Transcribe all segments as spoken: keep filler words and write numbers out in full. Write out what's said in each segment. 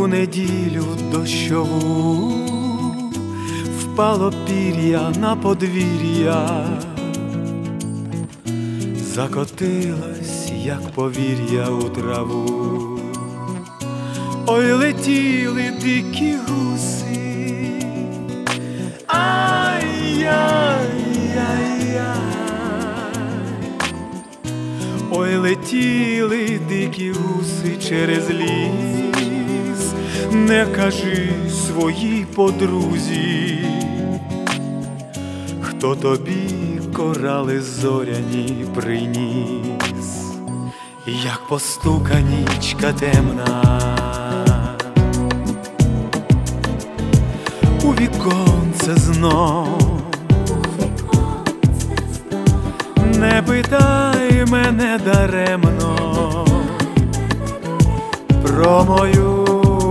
неділю дощову впало пір'я на подвір'я, закотилась, як повір'я, у траву. Ой, летіли дикі гуси, ай-яй-яй-яй. Ой, летіли дикі гуси через ліс, не кажи своїй подрузі, хто тобі корали зоряні приніс, як постука нічка темна у віконце знов. Не питай мене даремно про мою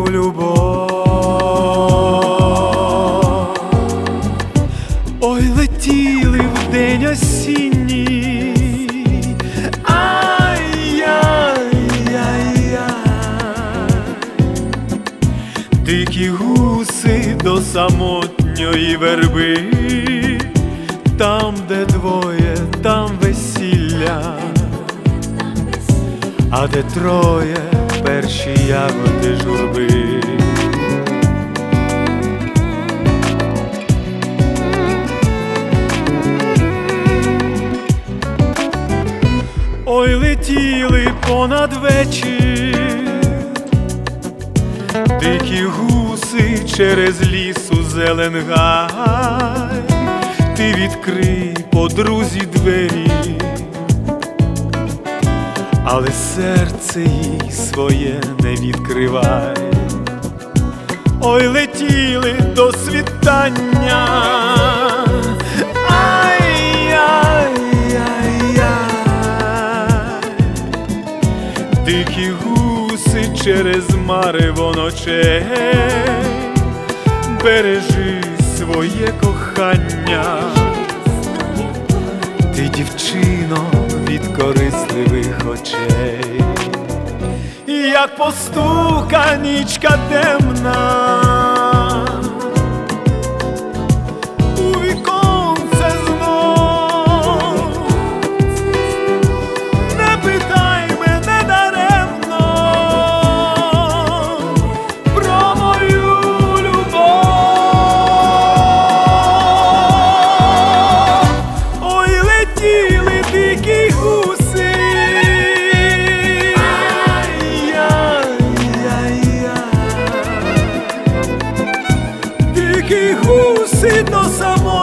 любов. Ой, летіли в день осінній, ай-яй-яй-яй. Дикі гуси до самотньої верби, там, де двоє, там весілля, а де троє, перші ягоди журби. Ой, летіли понад вечір дикі гуси через ліс у зелен гай. Ти відкрий подрузі двері, але серце їй своє не відкривай. Ой, летіли до світання, ай-яй-яй-яй. Дикі гуси через марево ночей, бережи своє кохання, ти, дівчино, від корисливих очей, як постука нічка темна у віконце знов. Не питай мене даремно про мою любов. Ой, летіли дикі гуси, ай-яй-яй-яй. Дикі гуси до самого